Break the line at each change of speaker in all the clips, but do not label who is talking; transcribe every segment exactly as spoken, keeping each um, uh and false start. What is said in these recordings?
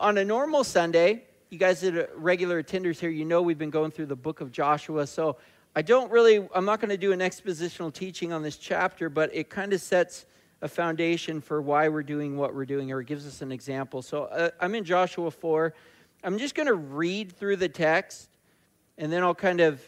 on a normal Sunday, you guys that are regular attenders here, you know we've been going through the book of Joshua. So I don't really, I'm not going to do an expositional teaching on this chapter, but it kind of sets a foundation for why we're doing what we're doing, or it gives us an example. So uh, I'm in Joshua four. I'm just going to read through the text, and then I'll kind of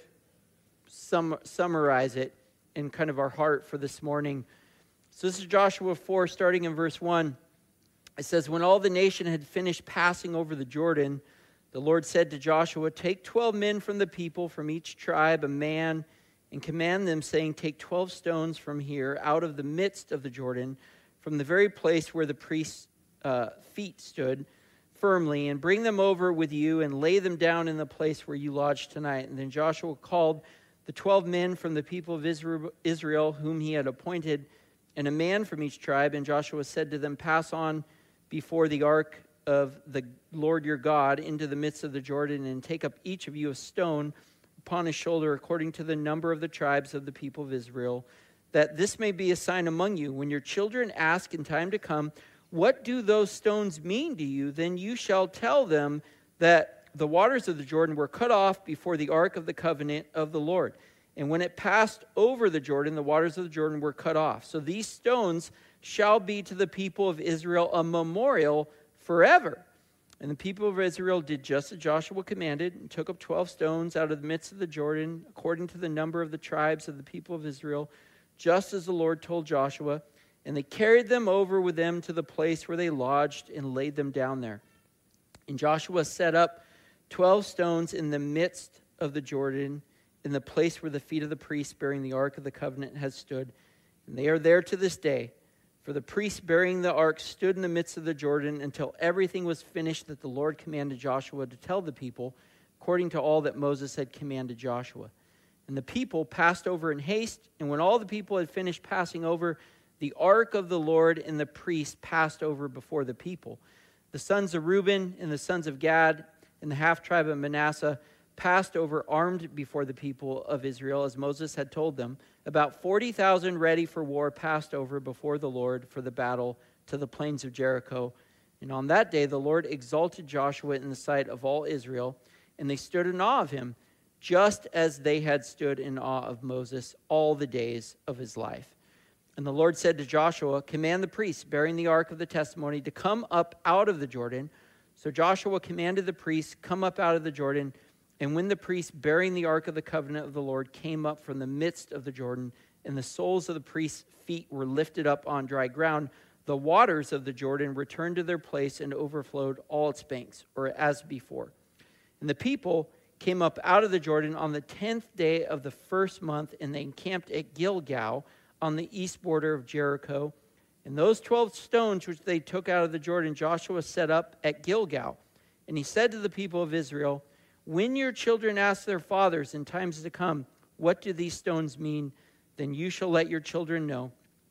sum, summarize it in kind of our heart for this morning. So this is Joshua four, starting in verse one. It says, when all the nation had finished passing over the Jordan, the Lord said to Joshua, take twelve men from the people, from each tribe, a man, and command them, saying, take twelve stones from here, out of the midst of the Jordan, from the very place where the priest's uh, feet stood firmly, and bring them over with you, and lay them down in the place where you lodge tonight. And then Joshua called the twelve men from the people of Israel, Israel, whom he had appointed, and a man from each tribe. And Joshua said to them, pass on before the ark of the Lord your God into the midst of the Jordan, and take up each of you a stone upon his shoulder, according to the number of the tribes of the people of Israel, that this may be a sign among you. When your children ask in time to come, what do those stones mean to you? Then you shall tell them that the waters of the Jordan were cut off before the ark of the covenant of the Lord. And when it passed over the Jordan, the waters of the Jordan were cut off. So these stones shall be to the people of Israel a memorial forever. And the people of Israel did just as Joshua commanded, and took up twelve stones out of the midst of the Jordan, according to the number of the tribes of the people of Israel, just as the Lord told Joshua. And they carried them over with them to the place where they lodged, and laid them down there. And Joshua set up twelve stones in the midst of the Jordan, in the place where the feet of the priests bearing the ark of the covenant had stood. And they are there to this day. For the priests bearing the ark stood in the midst of the Jordan until everything was finished that the Lord commanded Joshua to tell the people, according to all that Moses had commanded Joshua. And the people passed over in haste, and when all the people had finished passing over, the ark of the Lord and the priests passed over before the people. The sons of Reuben and the sons of Gad and the half-tribe of Manasseh passed over armed before the people of Israel, as Moses had told them. About forty thousand ready for war passed over before the Lord for the battle to the plains of Jericho. And on that day the Lord exalted Joshua in the sight of all Israel, and they stood in awe of him, just as they had stood in awe of Moses all the days of his life. And the Lord said to Joshua, command the priests bearing the ark of the testimony to come up out of the Jordan. So Joshua commanded the priests, come up out of the Jordan. And when the priests bearing the ark of the covenant of the Lord came up from the midst of the Jordan, and the soles of the priests' feet were lifted up on dry ground, the waters of the Jordan returned to their place and overflowed all its banks, or as before. And the people came up out of the Jordan on the tenth day of the first month, and they encamped at Gilgal on the east border of Jericho. And those twelve stones which they took out of the Jordan, Joshua set up at Gilgal. And he said to the people of Israel, when your children ask their fathers in times to come, what do these stones mean? Then you shall let your children know.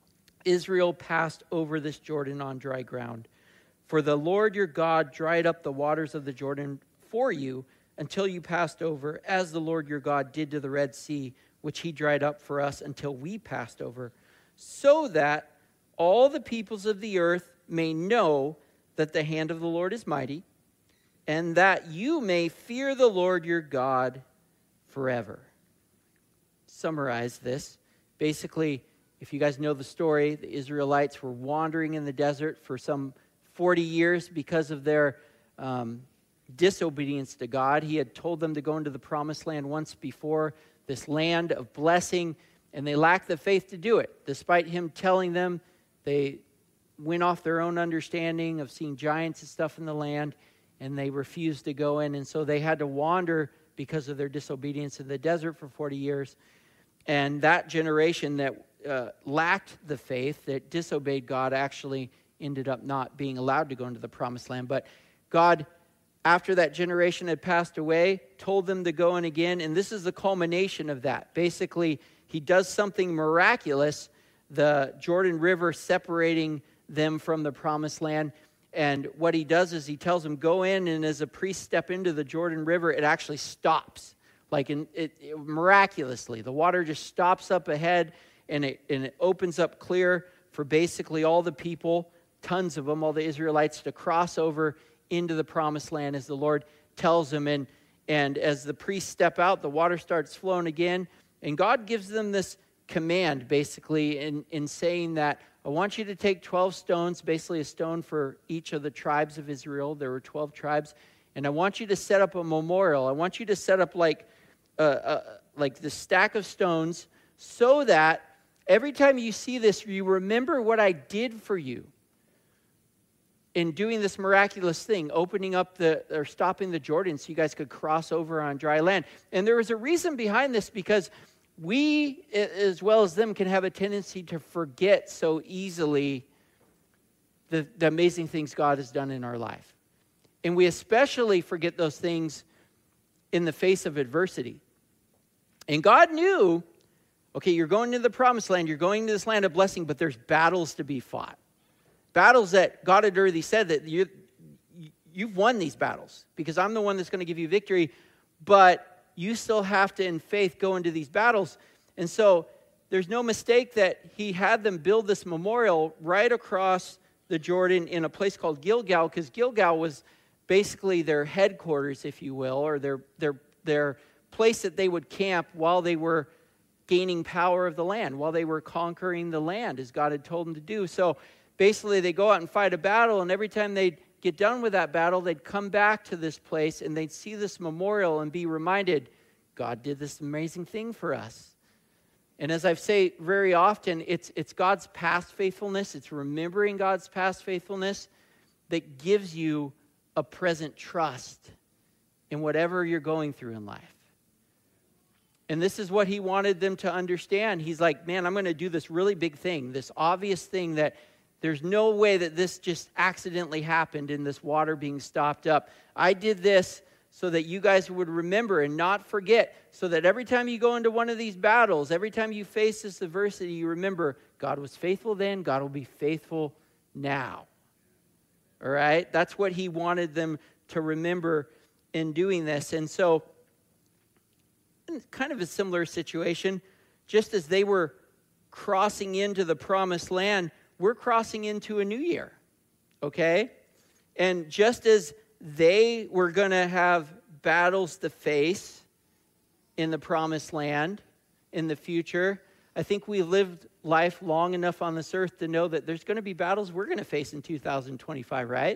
Israel passed over this Jordan on dry ground. For the Lord your God dried up the waters of the Jordan for you until you passed over, as the Lord your God did to the Red Sea, which he dried up for us until we passed over, so that all the peoples of the earth may know that the hand of the Lord is mighty, and that you may fear the Lord your God forever. Summarize this. Basically, if you guys know the story, the Israelites were wandering in the desert for some forty years because of their um, disobedience to God. He had told them to go into the promised land once before, this land of blessing, and they lacked the faith to do it. Despite him telling them, they went off their own understanding of seeing giants and stuff in the land, and they refused to go in. And so they had to wander because of their disobedience in the desert for forty years. And that generation that uh, lacked the faith, that disobeyed God, actually ended up not being allowed to go into the promised land. But God, after that generation had passed away, told them to go in again. And this is the culmination of that. Basically, he does something miraculous, the Jordan River separating them from the promised land. And what he does is he tells them, go in, and as a priest step into the Jordan River, it actually stops. Like in, it, it miraculously, the water just stops up ahead, and it, and it opens up clear for basically all the people, tons of them, all the Israelites, to cross over into the promised land as the Lord tells them. And, and as the priests step out, the water starts flowing again. And God gives them this command, basically, in, in saying that, I want you to take twelve stones, basically a stone for each of the tribes of Israel. There were twelve tribes. And I want you to set up a memorial. I want you to set up like, uh, uh, like the stack of stones so that every time you see this, you remember what I did for you in doing this miraculous thing, opening up the, or stopping the Jordan so you guys could cross over on dry land. And there was a reason behind this, because we, as well as them, can have a tendency to forget so easily the, the amazing things God has done in our life. And we especially forget those things in the face of adversity. And God knew, okay, you're going to the promised land, you're going to this land of blessing, but there's battles to be fought. Battles that God had already said that you, you've won these battles because I'm the one that's going to give you victory, but you still have to, in faith, go into these battles. And so there's no mistake that he had them build this memorial right across the Jordan in a place called Gilgal, because Gilgal was basically their headquarters, if you will, or their, their, their place that they would camp while they were gaining power of the land, while they were conquering the land, as God had told them to do. So basically they go out and fight a battle, and every time they'd get done with that battle, they'd come back to this place and they'd see this memorial and be reminded, God did this amazing thing for us. And as I say very often, it's, it's God's past faithfulness, it's remembering God's past faithfulness that gives you a present trust in whatever you're going through in life. And this is what he wanted them to understand. He's like, man, I'm going to do this really big thing, this obvious thing that there's no way that this just accidentally happened in this water being stopped up. I did this so that you guys would remember and not forget, so that every time you go into one of these battles, every time you face this adversity, you remember God was faithful then, God will be faithful now. All right? That's what he wanted them to remember in doing this. And so, kind of a similar situation, just as they were crossing into the promised land, we're crossing into a new year, okay? And just as they were going to have battles to face in the promised land in the future, I think we lived life long enough on this earth to know that there's going to be battles we're going to face in two thousand twenty-five, right?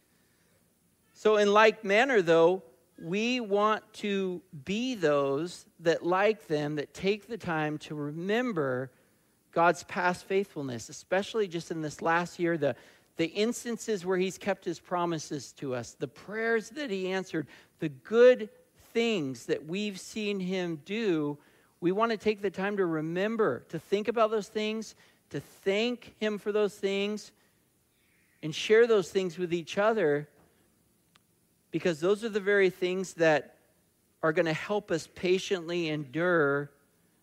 So in like manner, though, we want to be those that, like them, that take the time to remember God's past faithfulness, especially just in this last year, the, the instances where he's kept his promises to us, the prayers that he answered, the good things that we've seen him do. We want to take the time to remember, to think about those things, to thank him for those things, and share those things with each other, because those are the very things that are going to help us patiently endure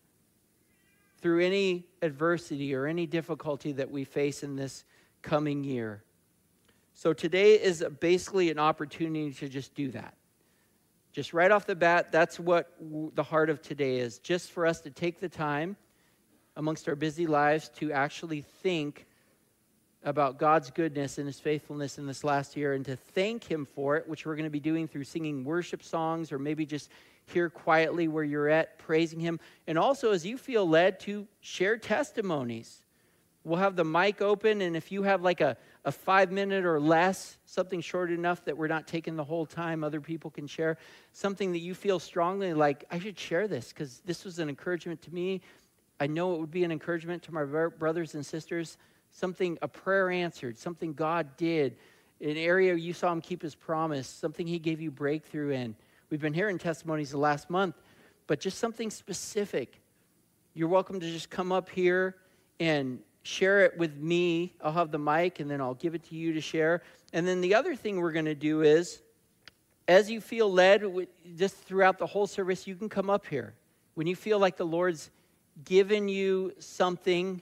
through any adversity or any difficulty that we face in this coming year. So today is basically an opportunity to just do that. Just right off the bat, that's what the heart of today is. Just for us to take the time amongst our busy lives to actually think about God's goodness and his faithfulness in this last year, and to thank him for it, which we're going to be doing through singing worship songs, or maybe just here quietly where you're at, praising him. And also, as you feel led, to share testimonies. We'll have the mic open, and if you have like a, a five minute or less, something short enough that we're not taking the whole time, other people can share something that you feel strongly like, I should share this because this was an encouragement to me. I know it would be an encouragement to my brothers and sisters. Something, a prayer answered, something God did, an area you saw him keep his promise, something he gave you breakthrough in. We've been hearing testimonies the last month, but just something specific. You're welcome to just come up here and share it with me. I'll have the mic, and then I'll give it to you to share. And then the other thing we're going to do is, as you feel led, just throughout the whole service, you can come up here. When you feel like the Lord's given you something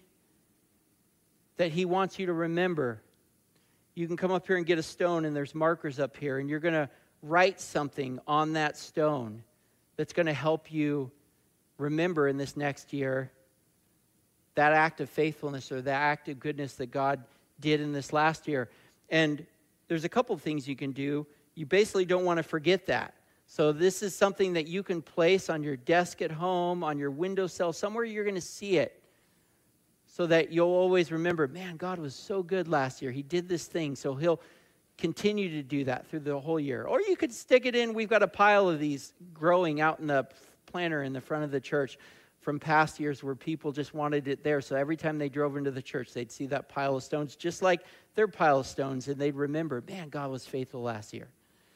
that he wants you to remember, you can come up here and get a stone, and there's markers up here, and you're going to write something on that stone that's going to help you remember in this next year that act of faithfulness or that act of goodness that God did in this last year. And there's a couple of things you can do. You basically don't want to forget that. So this is something that you can place on your desk at home, on your windowsill, somewhere you're going to see it, so that you'll always remember, man, God was so good last year. He did this thing, so he'll continue to do that through the whole year. Or you could stick it in. We've got a pile of these growing out in the planter in the front of the church from past years where people just wanted it there. So every time they drove into the church, they'd see that pile of stones, just like their pile of stones, and they'd remember, man, God was faithful last year.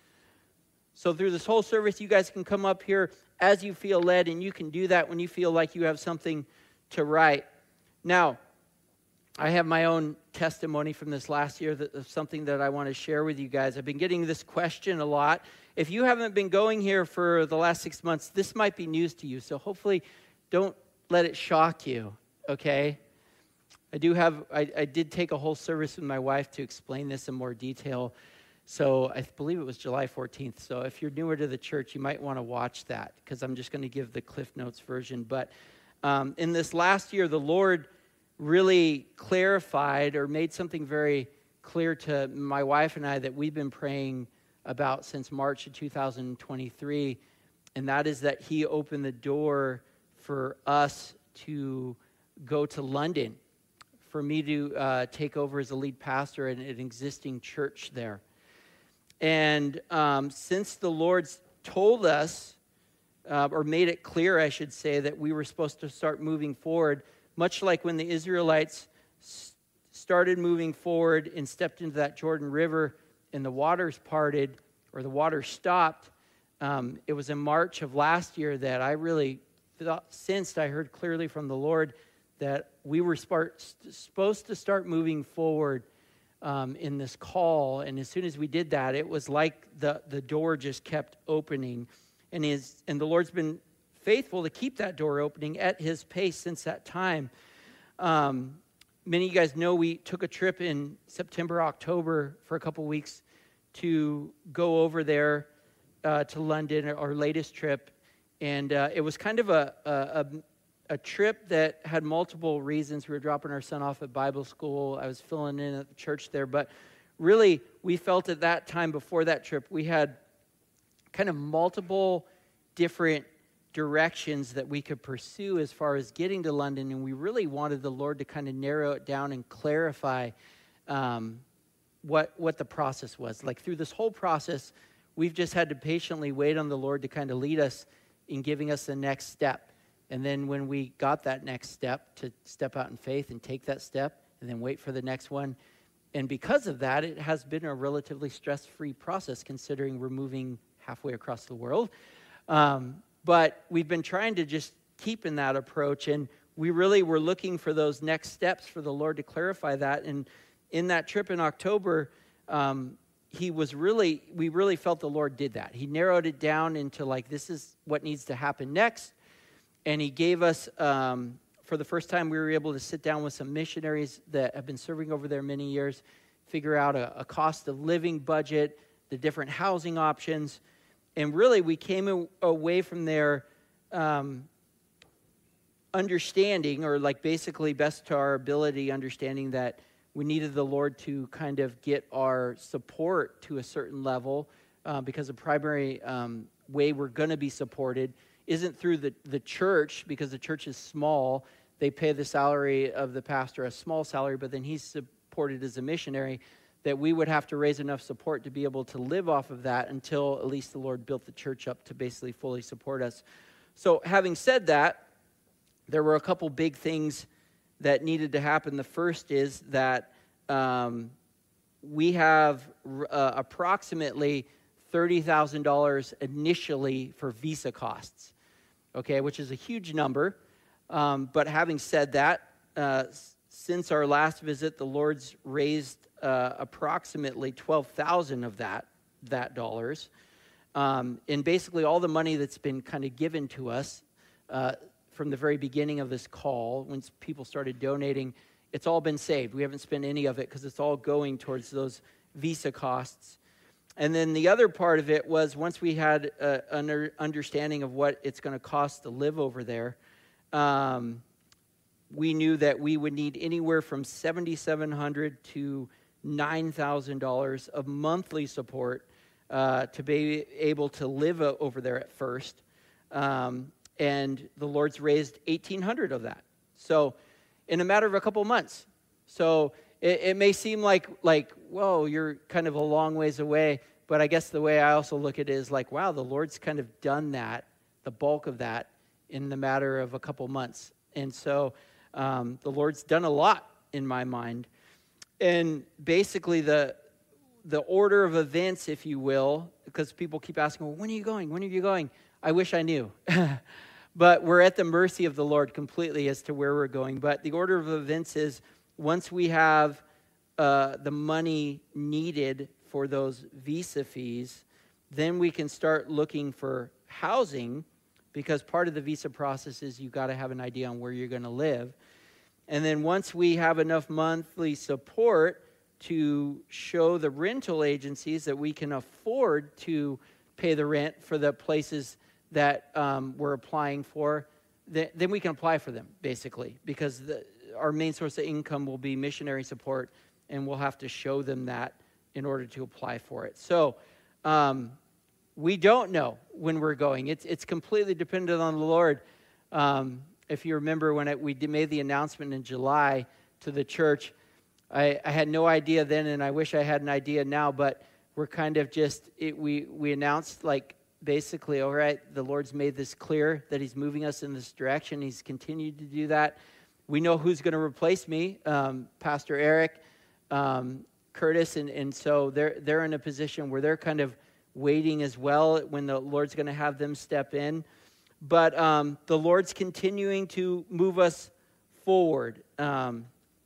So through this whole service, you guys can come up here as you feel led, and you can do that when you feel like you have something to write. Now, I have my own testimony from this last year that, of something that I want to share with you guys. I've been getting this question a lot. If you haven't been going here for the last six months, this might be news to you. So hopefully don't let it shock you, okay? I do have, I, I did take a whole service with my wife to explain this in more detail. So I believe it was July fourteenth. So if you're newer to the church, you might want to watch that, because I'm just going to give the Cliff Notes version. But um, in this last year, the Lord really clarified or made something very clear to my wife and I that we've been praying about since March of two thousand twenty-three, and that is that he opened the door for us to go to London, for me to uh, take over as a lead pastor at an existing church there. And um, since the Lord's told us, uh, or made it clear, I should say, that we were supposed to start moving forward, much like when the Israelites s- started moving forward and stepped into that Jordan River and the waters parted, or the water stopped, um, it was in March of last year that I really thought, sensed, I heard clearly from the Lord that we were start, st- supposed to start moving forward Um, in this call. And as soon as we did that, it was like the, the door just kept opening. And his, and the Lord's been faithful to keep that door opening at his pace since that time. Um, many of you guys know we took a trip in September, October for a couple weeks to go over there uh, to London, our latest trip. And uh, it was kind of a, a, a A trip that had multiple reasons. We were dropping our son off at Bible school. I was filling in at the church there. But really, we felt at that time before that trip, we had kind of multiple different directions that we could pursue as far as getting to London. And we really wanted the Lord to kind of narrow it down and clarify um, what, what the process was. Like through this whole process, we've just had to patiently wait on the Lord to kind of lead us in giving us the next step. And then when we got that next step, to step out in faith and take that step and then wait for the next one. And because of that, it has been a relatively stress-free process considering we're moving halfway across the world. Um, but we've been trying to just keep in that approach. And we really were looking for those next steps for the Lord to clarify that. And in that trip in October, um, he was really, we really felt the Lord did that. He narrowed it down into like, this is what needs to happen next. And he gave us, um, for the first time, we were able to sit down with some missionaries that have been serving over there many years, figure out a, a cost of living budget, the different housing options. And really, we came a, away from there um, understanding, or like basically best to our ability, understanding that we needed the Lord to kind of get our support to a certain level uh, because the primary um, way we're going to be supported isn't through the, the church, because the church is small. They pay the salary of the pastor, a small salary, but then he's supported as a missionary, that we would have to raise enough support to be able to live off of that until at least the Lord built the church up to basically fully support us. So having said that, there were a couple big things that needed to happen. The first is that um, we have uh, approximately thirty thousand dollars initially for visa costs, okay, which is a huge number. Um, but having said that, uh, s- since our last visit, the Lord's raised uh, approximately twelve thousand of that, that dollars. Um, and basically all the money that's been kind of given to us uh, from the very beginning of this call, when people started donating, it's all been saved. We haven't spent any of it because it's all going towards those visa costs. And then the other part of it was, once we had uh, an understanding of what it's going to cost to live over there, um, we knew that we would need anywhere from seven thousand seven hundred dollars to nine thousand dollars of monthly support uh, to be able to live uh, over there at first. Um, and the Lord's raised eighteen hundred dollars of that. So in a matter of a couple months. So it, it may seem like, like, whoa, you're kind of a long ways away. But I guess the way I also look at it is like, wow, the Lord's kind of done that, the bulk of that, in the matter of a couple months. And so um, the Lord's done a lot in my mind. And basically the the order of events, if you will, because people keep asking, well, when are you going? When are you going? I wish I knew. But we're at the mercy of the Lord completely as to where we're going. But the order of events is once we have uh, the money needed for those visa fees, then we can start looking for housing, because part of the visa process is you've got to have an idea on where you're going to live. And then once we have enough monthly support to show the rental agencies that we can afford to pay the rent for the places that um, we're applying for, th- then we can apply for them, basically, because the, our main source of income will be missionary support, and we'll have to show them that in order to apply for it. So um, we don't know when we're going. It's it's completely dependent on the Lord. Um, if you remember when it, we did, made the announcement in July to the church, I, I had no idea then, and I wish I had an idea now, but we're kind of just, it, we, we announced like, basically, all right, the Lord's made this clear that he's moving us in this direction. He's continued to do that. We know who's going to replace me, um, Pastor Eric, um, Curtis, and, and so they're they're in a position where they're kind of waiting as well when the Lord's going to have them step in. But um, the Lord's continuing to move us forward. Um,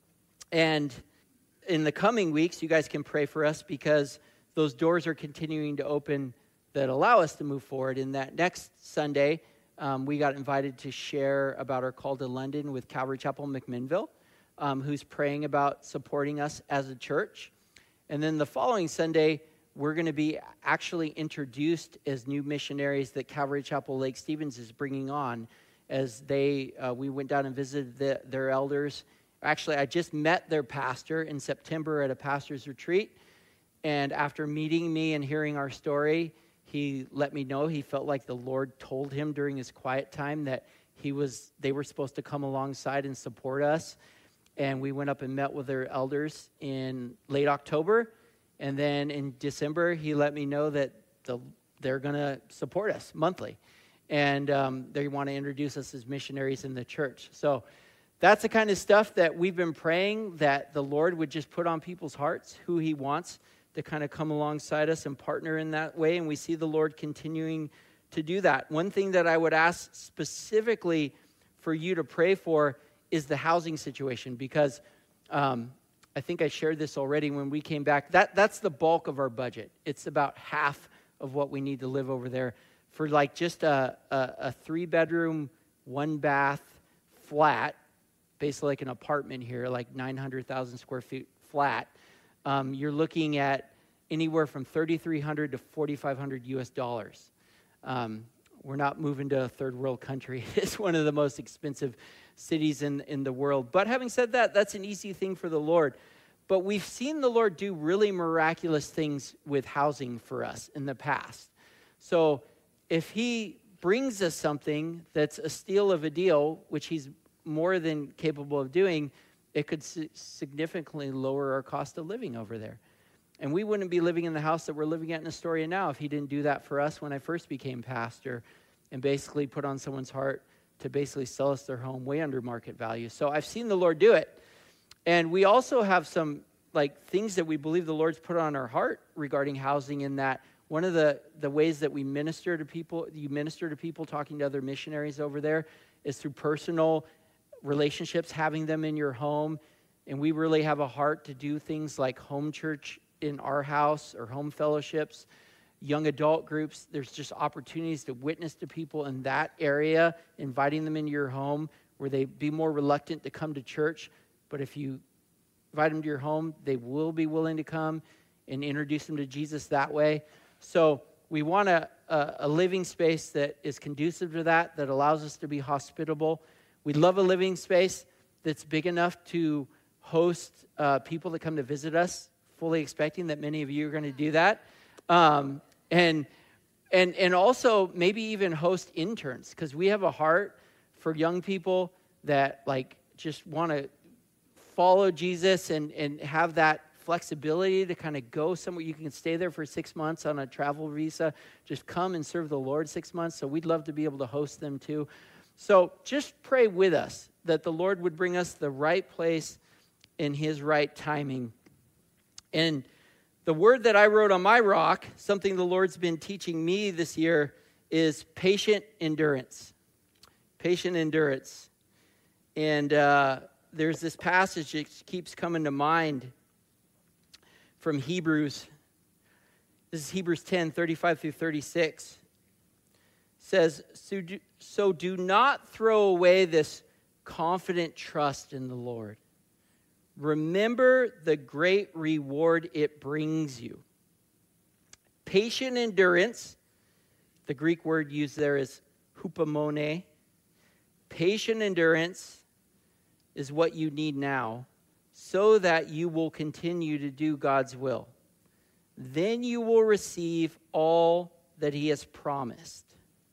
and in the coming weeks, you guys can pray for us because those doors are continuing to open that allow us to move forward. In that next Sunday, um, we got invited to share about our call to London with Calvary Chapel McMinnville, um, who's praying about supporting us as a church. And then the following Sunday, we're going to be actually introduced as new missionaries that Calvary Chapel Lake Stevens is bringing on as they, uh, we went down and visited the, their elders. Actually, I just met their pastor in September at a pastor's retreat. And after meeting me and hearing our story, he let me know he felt like the Lord told him during his quiet time that he was they were supposed to come alongside and support us. And we went up and met with their elders in late October. And then in December, he let me know that the, they're going to support us monthly. And um, they want to introduce us as missionaries in the church. So that's the kind of stuff that we've been praying that the Lord would just put on people's hearts, who he wants to kind of come alongside us and partner in that way. And we see the Lord continuing to do that. One thing that I would ask specifically for you to pray for is the housing situation, because um, I think I shared this already when we came back. That That's the bulk of our budget. It's about half of what we need to live over there. For like just a, a, a three-bedroom, one-bath flat, basically like an apartment here, like nine hundred thousand square feet flat, um, you're looking at anywhere from thirty-three hundred to forty-five hundred U S dollars. Um, we're not moving to a third world country. It's one of the most expensive cities in, in the world. But having said that, that's an easy thing for the Lord. But we've seen the Lord do really miraculous things with housing for us in the past. So if he brings us something that's a steal of a deal, which he's more than capable of doing, it could significantly lower our cost of living over there. And we wouldn't be living in the house that we're living at in Astoria now if he didn't do that for us when I first became pastor and basically put on someone's heart to basically sell us their home way under market value. So I've seen the Lord do it. And we also have some like things that we believe the Lord's put on our heart regarding housing, in that one of the, the ways that we minister to people, you minister to people talking to other missionaries over there, is through personal relationships, having them in your home. And we really have a heart to do things like home church in our house or home fellowships, young adult groups. There's just opportunities to witness to people in that area, inviting them into your home where they be more reluctant to come to church. But if you invite them to your home, they will be willing to come and introduce them to Jesus that way. So we want a, a, a living space that is conducive to that, that allows us to be hospitable. We love a living space that's big enough to host uh, people that come to visit us fully expecting that many of you are going to do that. Um, and and and also maybe even host interns, because we have a heart for young people that like just want to follow Jesus and, and have that flexibility to kind of go somewhere. You can stay there for six months on a travel visa. Just come and serve the Lord six months. So we'd love to be able to host them too. So just pray with us that the Lord would bring us the right place in his right timing. And the word that I wrote on my rock, something the Lord's been teaching me this year, is patient endurance. Patient endurance. And uh, there's this passage that keeps coming to mind from Hebrews. This is Hebrews ten, thirty-five through thirty-six. It says, so do, so do not throw away this confident trust in the Lord. Remember the great reward it brings you. Patient endurance, the Greek word used there is hupomone. Patient endurance is what you need now, so that you will continue to do God's will. Then you will receive all that he has promised.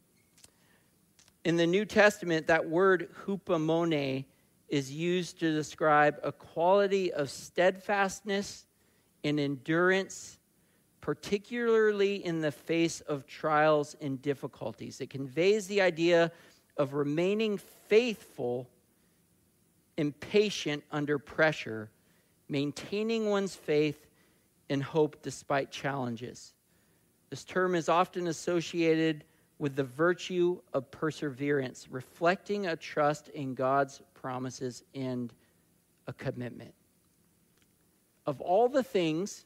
In the New Testament, that word hupomone is used to describe a quality of steadfastness and endurance, particularly in the face of trials and difficulties. It conveys the idea of remaining faithful and patient under pressure, maintaining one's faith and hope despite challenges. This term is often associated with the virtue of perseverance, reflecting a trust in God's promises and a commitment. Of all the things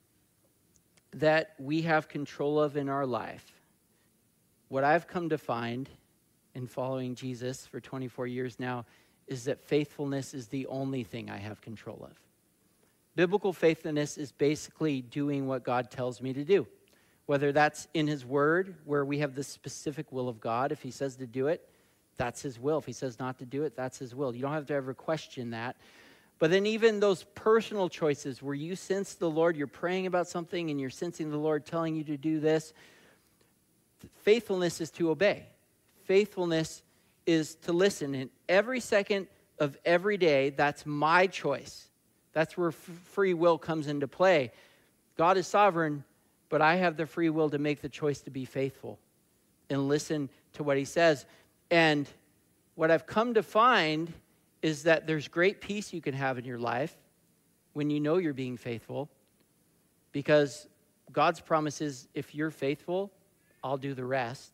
that we have control of in our life, what I've come to find in following Jesus for twenty-four years now is that faithfulness is the only thing I have control of. Biblical faithfulness is basically doing what God tells me to do. Whether that's in his word, where we have the specific will of God. If he says to do it, that's his will. If he says not to do it, that's his will. You don't have to ever question that. But then even those personal choices where you sense the Lord, you're praying about something and you're sensing the Lord telling you to do this, faithfulness is to obey. Faithfulness is to listen. And every second of every day, that's my choice. That's where f- free will comes into play. God is sovereign, but I have the free will to make the choice to be faithful and listen to what he says. And what I've come to find is that there's great peace you can have in your life when you know you're being faithful, because God's promise is, if you're faithful, I'll do the rest.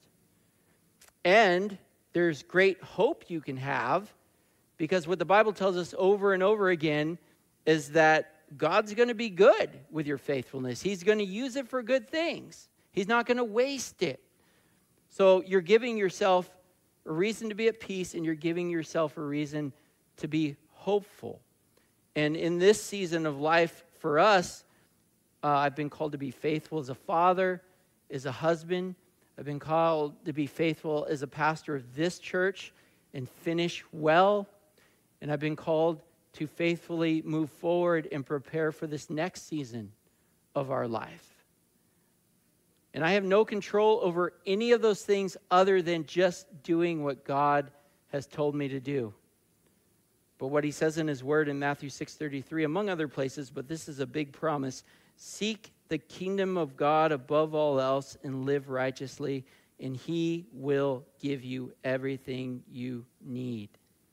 And there's great hope you can have, because what the Bible tells us over and over again is that God's going to be good with your faithfulness. He's going to use it for good things. He's not going to waste it. So you're giving yourself a reason to be at peace, and you're giving yourself a reason to be hopeful. And in this season of life for us, uh, I've been called to be faithful as a father, as a husband. I've been called to be faithful as a pastor of this church and finish well. And I've been called to faithfully move forward and prepare for this next season of our life. And I have no control over any of those things other than just doing what God has told me to do. But what he says in his word in Matthew six thirty-three, among other places, but this is a big promise, seek the kingdom of God above all else and live righteously, and he will give you everything you need.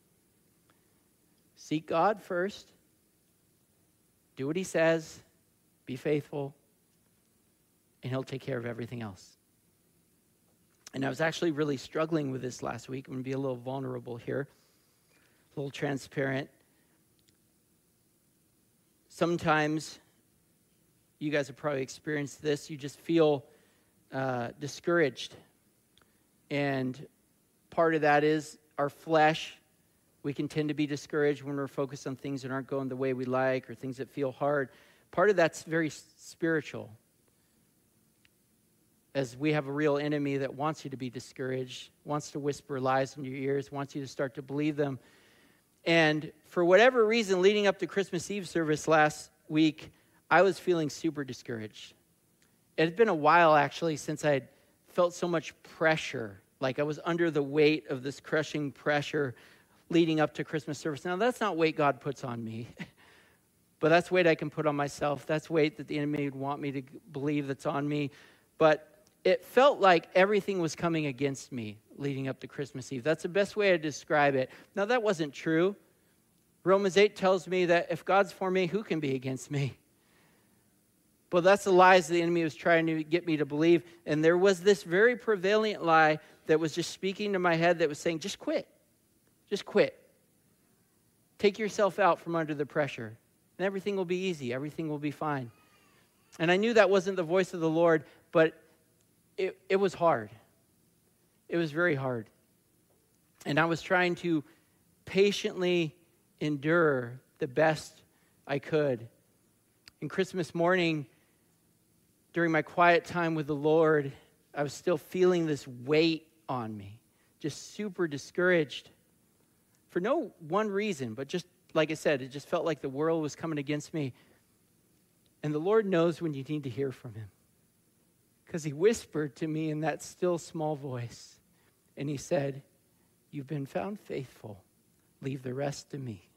Seek God first. Do what he says. Be faithful. And he'll take care of everything else. And I was actually really struggling with this last week. I'm going to be a little vulnerable here. A little transparent. Sometimes, you guys have probably experienced this, you just feel uh, discouraged. And part of that is our flesh. We can tend to be discouraged when we're focused on things that aren't going the way we like or things that feel hard. Part of that's very spiritual, as we have a real enemy that wants you to be discouraged, wants to whisper lies in your ears, wants you to start to believe them. And for whatever reason, leading up to Christmas Eve service last week, I was feeling super discouraged. It had been a while, actually, since I had felt so much pressure, like I was under the weight of this crushing pressure leading up to Christmas service. Now, that's not weight God puts on me, but that's weight I can put on myself. That's weight that the enemy would want me to believe that's on me. But it felt like everything was coming against me leading up to Christmas Eve. That's the best way to describe it. Now, that wasn't true. Romans eight tells me that if God's for me, who can be against me? But that's the lies the enemy was trying to get me to believe. And there was this very prevalent lie that was just speaking to my head that was saying, just quit. Just quit. Take yourself out from under the pressure. And everything will be easy. Everything will be fine. And I knew that wasn't the voice of the Lord, but it, it was hard. It was very hard. And I was trying to patiently endure the best I could. And Christmas morning, during my quiet time with the Lord, I was still feeling this weight on me, just super discouraged for no one reason, but just like I said, it just felt like the world was coming against me. And the Lord knows when you need to hear from him, because he whispered to me in that still small voice, and he said, "You've been found faithful. Leave the rest to me."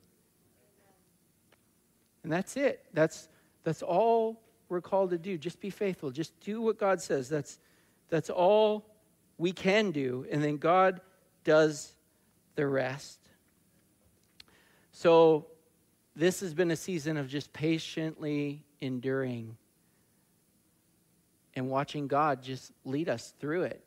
And that's it. That's that's all we're called to do. Just be faithful. Just do what God says. That's that's all we can do. And then God does the rest. So this has been a season of just patiently enduring and watching God just lead us through it.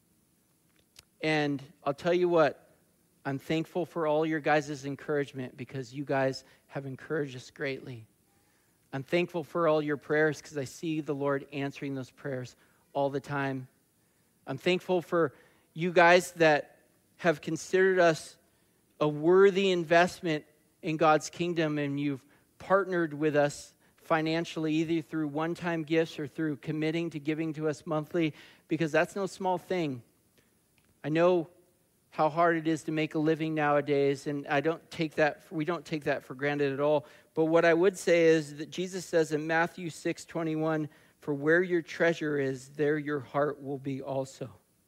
And I'll tell you what, I'm thankful for all your guys' encouragement, because you guys have encouraged us greatly. I'm thankful for all your prayers, because I see the Lord answering those prayers all the time. I'm thankful for you guys that have considered us a worthy investment in God's kingdom, and you've partnered with us financially, either through one-time gifts or through committing to giving to us monthly, because that's no small thing. I know how hard it is to make a living nowadays, and I don't take that, we don't take that for granted at all. But what I would say is that Jesus says in Matthew six twenty-one, "For where your treasure is, there your heart will be also."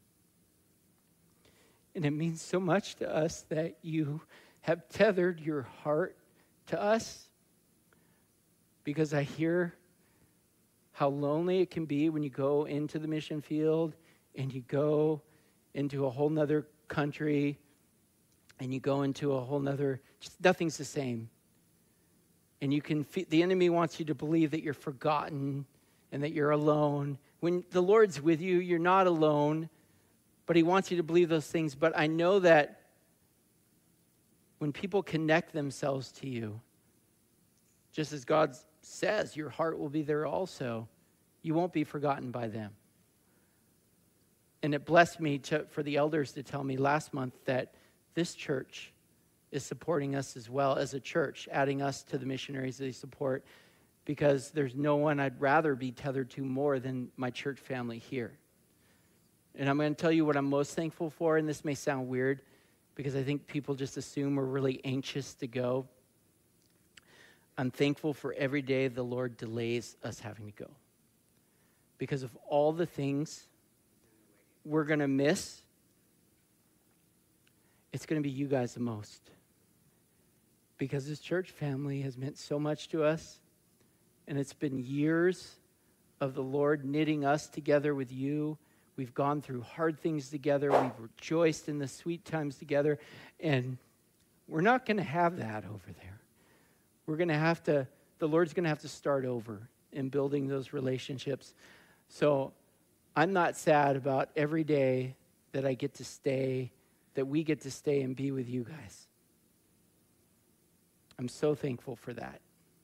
And it means so much to us that you have tethered your heart to us, because I hear how lonely it can be when you go into the mission field and you go into a whole nother country and you go into a whole nother, just nothing's the same. And you can, the enemy wants you to believe that you're forgotten and that you're alone. When the Lord's with you, you're not alone, but he wants you to believe those things. But I know that when people connect themselves to you, just as God says, your heart will be there also. You won't be forgotten by them. And it blessed me to, for the elders to tell me last month that this church is supporting us as well as a church, adding us to the missionaries they support, because there's no one I'd rather be tethered to more than my church family here. And I'm going to tell you what I'm most thankful for, and this may sound weird, because I think people just assume we're really anxious to go. I'm thankful for every day the Lord delays us having to go, because of all the things we're going to miss, it's going to be you guys the most. Because this church family has meant so much to us, and it's been years of the Lord knitting us together with you. We've gone through hard things together. We've rejoiced in the sweet times together, and we're not going to have that over there. We're going to have to, the Lord's going to have to start over in building those relationships. So I'm not sad about every day that I get to stay, that we get to stay and be with you guys. I'm so thankful for that.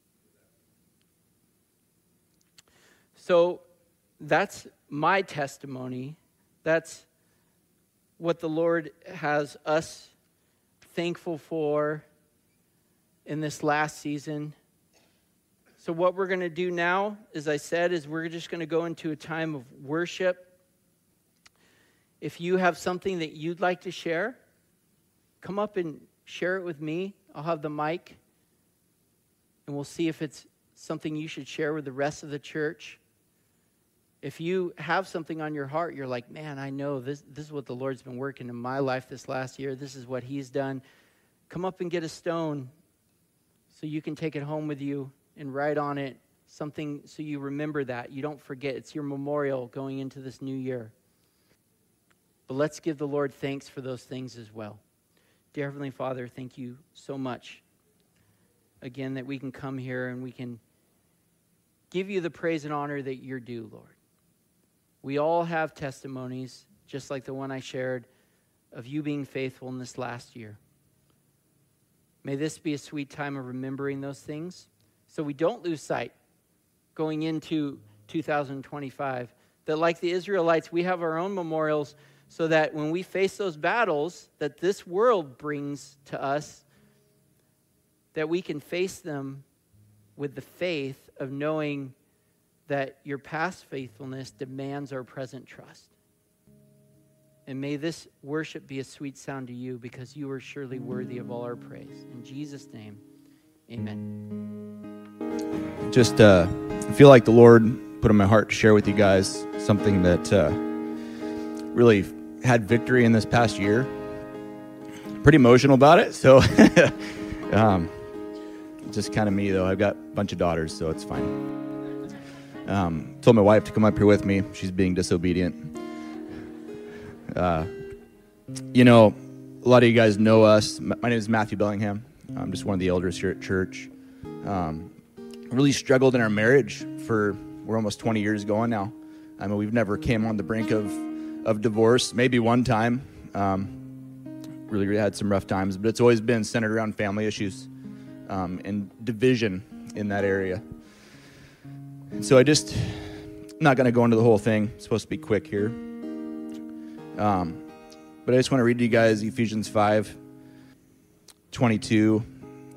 So that's my testimony. That's what the Lord has us thankful for in this last season. So what we're going to do now, as I said, is we're just going to go into a time of worship. If you have something that you'd like to share, come up and share it with me. I'll have the mic, and we'll see if it's something you should share with the rest of the church. If you have something on your heart, you're like, man, I know this, this is what the Lord's been working in my life this last year. This is what he's done. Come up and get a stone so you can take it home with you and write on it something so you remember that. You don't forget. It's your memorial going into this new year. But let's give the Lord thanks for those things as well. Dear Heavenly Father, thank you so much, again, that we can come here and we can give you the praise and honor that you're due, Lord. We all have testimonies, just like the one I shared, of you being faithful in this last year. May this be a sweet time of remembering those things so we don't lose sight going into two thousand twenty-five. That like the Israelites, we have our own memorials so that when we face those battles that this world brings to us, that we can face them with the faith of knowing that your past faithfulness demands our present trust. And may this worship be a sweet sound to you because you are surely worthy of all our praise. In Jesus' name, amen.
Just uh, I feel like the Lord put on my heart to share with you guys something that uh, really had victory in this past year. Pretty emotional about it, so um, just kind of me, though. I've got a bunch of daughters, so it's fine. Um, told my wife to come up here with me. She's being disobedient. Uh, you know, a lot of you guys know us. My name is Matthew Bellingham. I'm just one of the elders here at church. Um, really struggled in our marriage for, we're almost twenty years going now. I mean, we've never came on the brink of, of divorce, maybe one time. Um, really, really had some rough times, but it's always been centered around family issues um, and division in that area. And so I just, I'm not going to go into the whole thing. It's supposed to be quick here. Um, but I just want to read to you guys Ephesians five twenty-two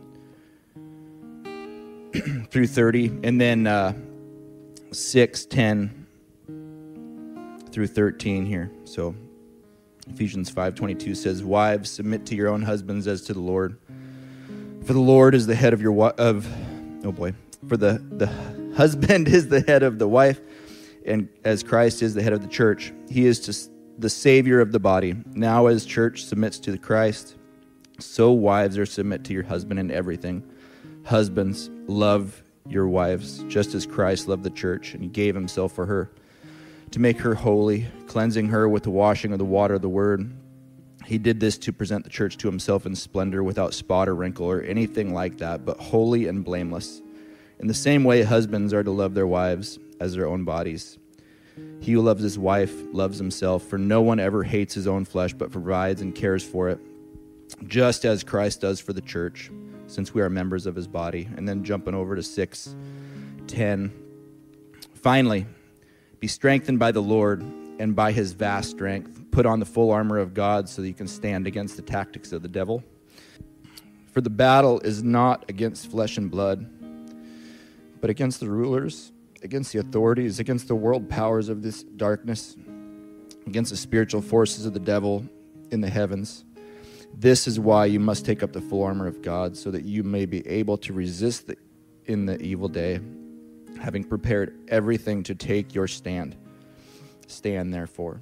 through thirty, and then uh, six ten through thirteen here. So Ephesians five twenty-two says, "Wives, submit to your own husbands as to the Lord. For the Lord is the head of your wa- of oh boy, for the the husband is the head of the wife, and as Christ is the head of the church, he is to the Savior of the body. Now as church submits to Christ, so wives are submit to your husband in everything. Husbands, love your wives, just as Christ loved the church, and he gave himself for her, to make her holy, cleansing her with the washing of the water of the word. He did this to present the church to himself in splendor, without spot or wrinkle or anything like that, but holy and blameless. In the same way, husbands are to love their wives as their own bodies. He who loves his wife loves himself, for no one ever hates his own flesh, but provides and cares for it, just as Christ does for the church, since we are members of his body." And then jumping over to six ten. "Finally, be strengthened by the Lord and by his vast strength. Put on the full armor of God so that you can stand against the tactics of the devil. For the battle is not against flesh and blood, but against the rulers, against the authorities, against the world powers of this darkness, against the spiritual forces of the devil in the heavens. This is why you must take up the full armor of God, so that you may be able to resist the, in the evil day, having prepared everything to take your stand. Stand therefore."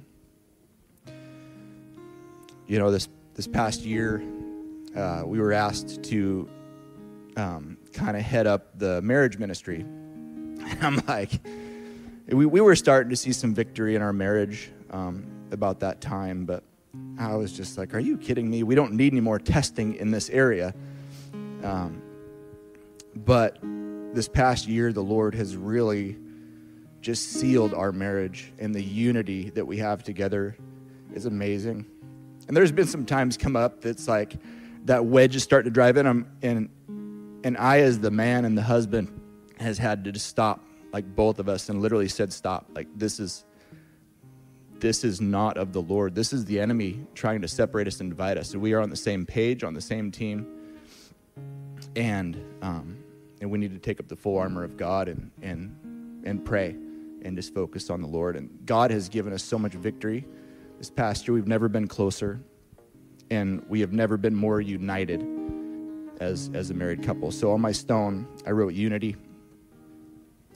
You know, this this past year, uh, we were asked to um, kind of head up the marriage ministry. And I'm like, we, we were starting to see some victory in our marriage um, about that time, but I was just like, are you kidding me? We don't need any more testing in this area. Um, but this past year, the Lord has really just sealed our marriage, and the unity that we have together is amazing. And there's been some times come up that's like that wedge is starting to drive in, um, and and I, as the man and the husband, has had to just stop, like both of us, and literally said, stop. Like, this is this is not of the Lord. This is the enemy trying to separate us and divide us. So we are on the same page, on the same team, and um, and we need to take up the full armor of God and and and pray and just focus on the Lord. And God has given us so much victory. This past year, we've never been closer, and we have never been more united as as a married couple. So on my stone, I wrote unity.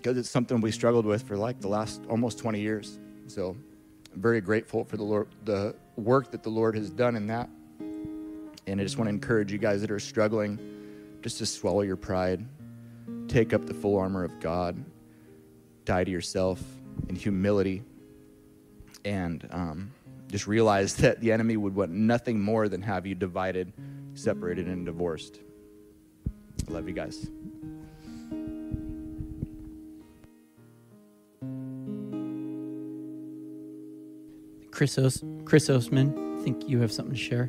because it's something we struggled with for like the last almost twenty years. So I'm very grateful for the Lord, the work that the Lord has done in that. And I just want to encourage you guys that are struggling just to swallow your pride, take up the full armor of God, die to yourself in humility, and um, just realize that the enemy would want nothing more than have you divided, separated, and divorced. I love you guys.
Chris, Os- Chris Osman, I think you have something to share.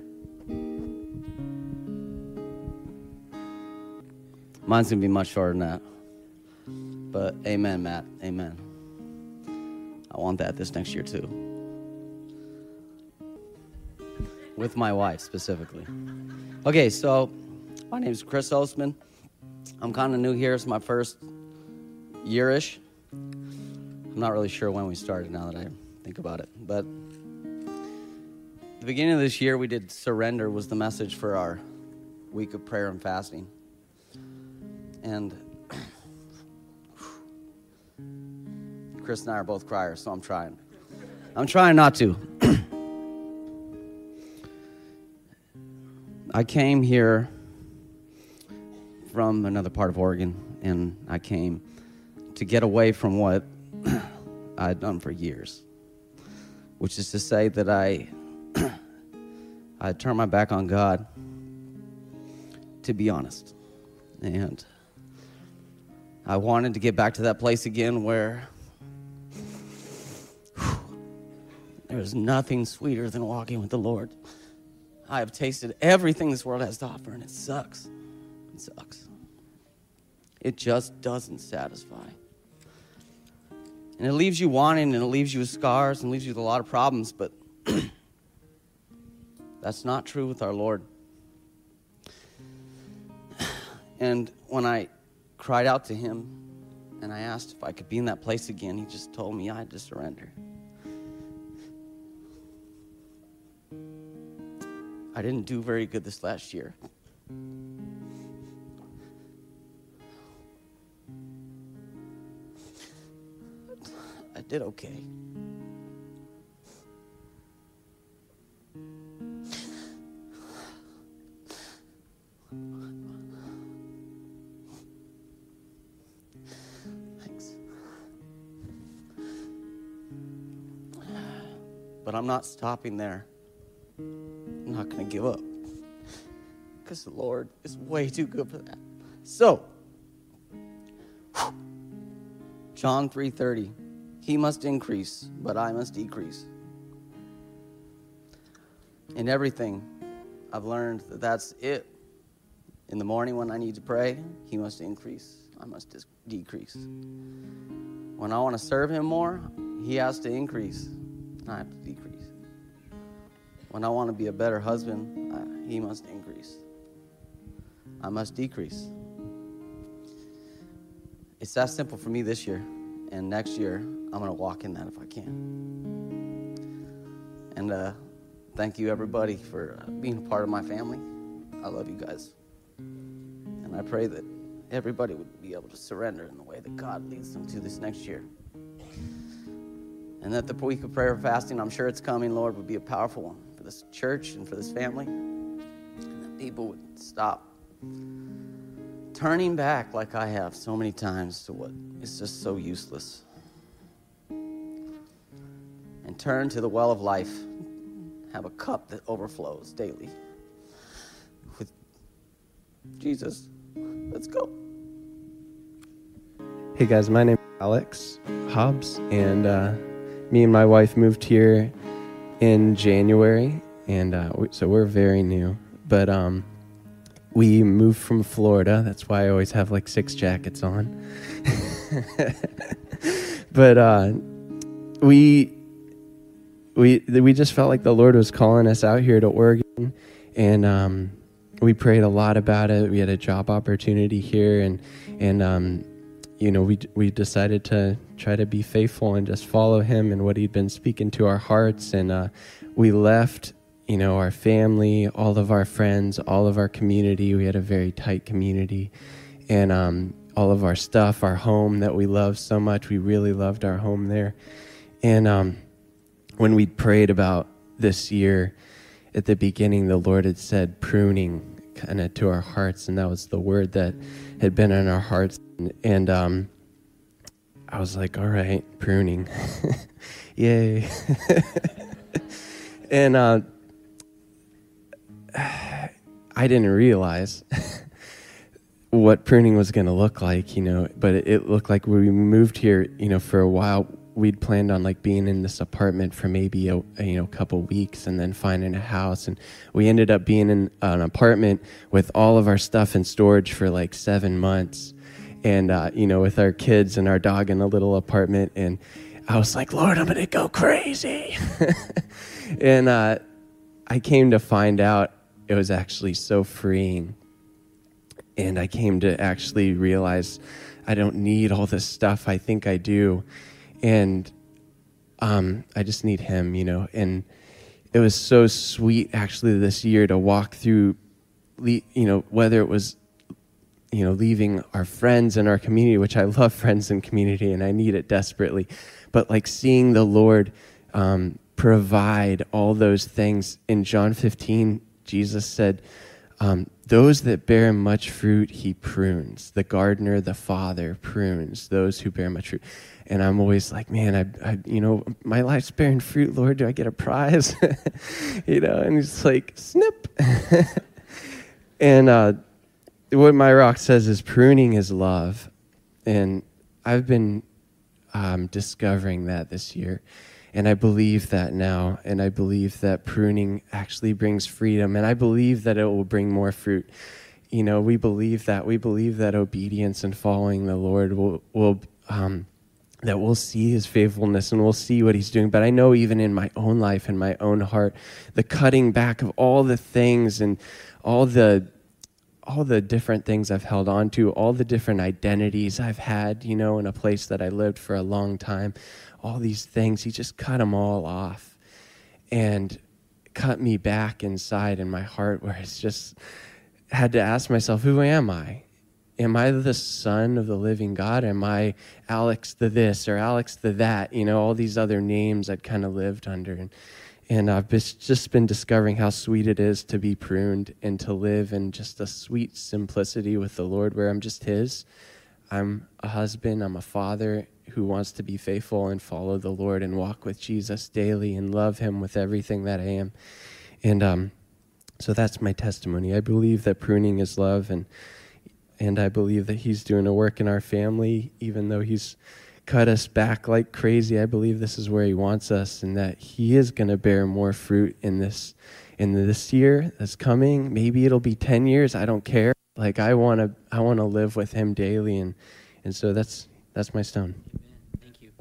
Mine's going to be much shorter than that. But amen, Matt. Amen. I want that this next year, too. With my wife, specifically. Okay, so my name is Chris Osman. I'm kind of new here. It's my first year-ish. I'm not really sure when we started now that I think about it. But the beginning of this year, we did surrender was the message for our week of prayer and fasting. And Chris and I are both criers, so I'm trying. I'm trying not to. I came here from another part of Oregon, and I came to get away from what I had done for years, which is to say that I I turned my back on God, to be honest. And I wanted to get back to that place again where whew, there was nothing sweeter than walking with the Lord. I have tasted everything this world has to offer, and it sucks. It sucks. It just doesn't satisfy. And it leaves you wanting, and it leaves you with scars, and leaves you with a lot of problems, but that's not true with our Lord. And when I cried out to him, and I asked if I could be in that place again, he just told me I had to surrender. I didn't do very good this last year. I did okay. Thanks. But I'm not stopping there. I'm not going to give up, because the Lord is way too good for that. So, John three thirty, he must increase, but I must decrease. In everything, I've learned that that's it. In the morning when I need to pray, he must increase, I must dis- decrease. When I want to serve him more, he has to increase, I have to decrease. When I want to be a better husband, I, he must increase. I must decrease. It's that simple for me this year. And next year, I'm going to walk in that if I can. And uh, thank you, everybody, for being a part of my family. I love you guys. And I pray that everybody would be able to surrender in the way that God leads them to this next year. And that the week of prayer and fasting, I'm sure it's coming, Lord, would be a powerful one for this church and for this family. And that people would stop turning back like I have so many times to what is just so useless. And turn to the well of life. Have a cup that overflows daily. With Jesus. Let's go.
Hey guys, my name is Alex Hobbs, and uh, me and my wife moved here in January, and uh, we, so we're very new. But um, we moved from Florida. That's why I always have like six jackets on. But uh, we we we just felt like the Lord was calling us out here to Oregon, and um, we prayed a lot about it. We had a job opportunity here, and and um, you know we we decided to try to be faithful and just follow Him and what He'd been speaking to our hearts. And uh, we left, you know, our family, all of our friends, all of our community. We had a very tight community, and um, all of our stuff, our home that we love so much. We really loved our home there. And um, when we prayed about this year, at the beginning, the Lord had said pruning kind of to our hearts, and that was the word that had been in our hearts. And, and um, I was like, all right, pruning. Yay. And uh, I didn't realize what pruning was going to look like, you know, but it, it looked like when we moved here, you know, for a while, we'd planned on like being in this apartment for maybe a, a you know couple weeks and then finding a house, and we ended up being in an apartment with all of our stuff in storage for like seven months, and uh, you know with our kids and our dog in a little apartment, and I was like, Lord, I'm gonna go crazy. And uh, I came to find out it was actually so freeing, and I came to actually realize I don't need all this stuff I think I do. And um, I just need him, you know. And it was so sweet, actually, this year to walk through, you know, whether it was, you know, leaving our friends and our community, which I love friends and community, and I need it desperately. But, like, seeing the Lord um, provide all those things. In John fifteen, Jesus said, um, those that bear much fruit, he prunes. The gardener, the Father, prunes those who bear much fruit. And I'm always like, man, I, I, you know, my life's bearing fruit, Lord. Do I get a prize? You know, and he's like, snip. And uh, what my rock says is pruning is love. And I've been um, discovering that this year. And I believe that now. And I believe that pruning actually brings freedom. And I believe that it will bring more fruit. You know, we believe that. We believe that obedience and following the Lord will, will um, that we'll see his faithfulness and we'll see what he's doing. But I know even in my own life and my own heart, the cutting back of all the things and all the all the different things I've held on to, all the different identities I've had, you know, in a place that I lived for a long time, all these things, he just cut them all off and cut me back inside in my heart, where it's just had to ask myself, who am I? Am I the son of the living God? Am I Alex the this or Alex the that? You know, all these other names I'd kind of lived under. And, and I've just been discovering how sweet it is to be pruned and to live in just a sweet simplicity with the Lord, where I'm just his. I'm a husband, I'm a father who wants to be faithful and follow the Lord and walk with Jesus daily and love him with everything that I am. And um, so that's my testimony. I believe that pruning is love, and And I believe that he's doing a work in our family, even though he's cut us back like crazy. I believe this is where he wants us, and that he is going to bear more fruit in this in this year that's coming. Maybe it'll be ten years. I don't care. Like I want to I want to live with him daily, and and so that's that's my stone.
Amen. Thank you.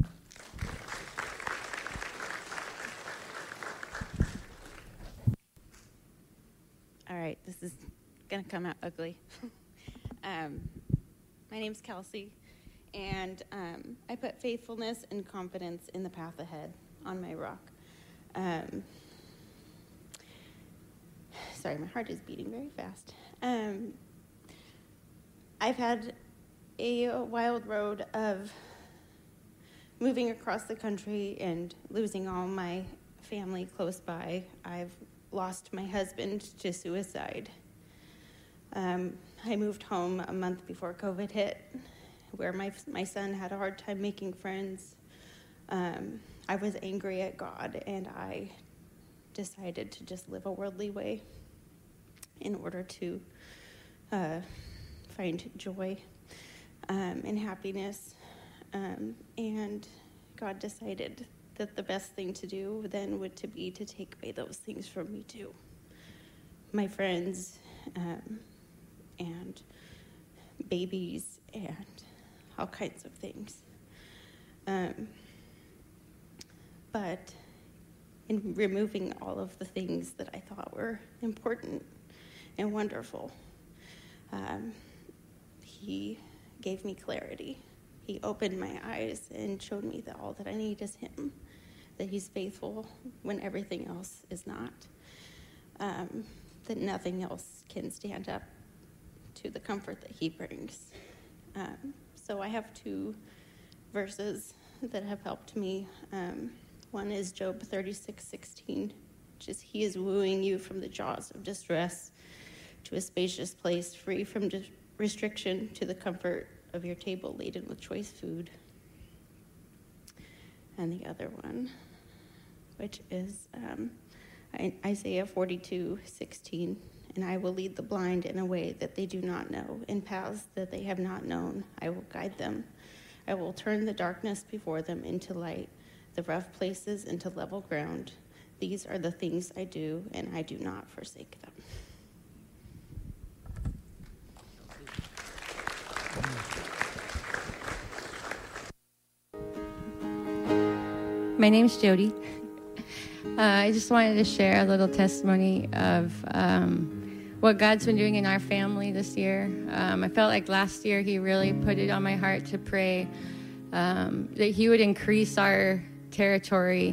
All right, this is going to come out ugly. Um, my name's Kelsey, and um, I put faithfulness and confidence in the path ahead on my rock. Um, sorry, my heart is beating very fast. Um, I've had a wild road of moving across the country and losing all my family close by. I've lost my husband to suicide. Um, I moved home a month before COVID hit, where my my son had a hard time making friends. Um, I was angry at God, and I decided to just live a worldly way in order to uh, find joy um, and happiness. Um, and God decided that the best thing to do then would to be to take away those things from me too. My friends, um, and babies, and all kinds of things. Um, but in removing all of the things that I thought were important and wonderful, um, he gave me clarity. He opened my eyes and showed me that all that I need is him, that he's faithful when everything else is not, um, that nothing else can stand up to the comfort that he brings. Um, so I have two verses that have helped me. Um, one is Job thirty-six sixteen, which is, he is wooing you from the jaws of distress to a spacious place, free from dis- restriction, to the comfort of your table laden with choice food. And the other one, which is um, Isaiah forty-two sixteen, and I will lead the blind in a way that they do not know, in paths that they have not known. I will guide them. I will turn the darkness before them into light, the rough places into level ground. These are the things I do, and I do not forsake them.
My name's Jody. Uh, I just wanted to share a little testimony of um, what God's been doing in our family this year. Um, I felt like last year He really put it on my heart to pray um, that He would increase our territory,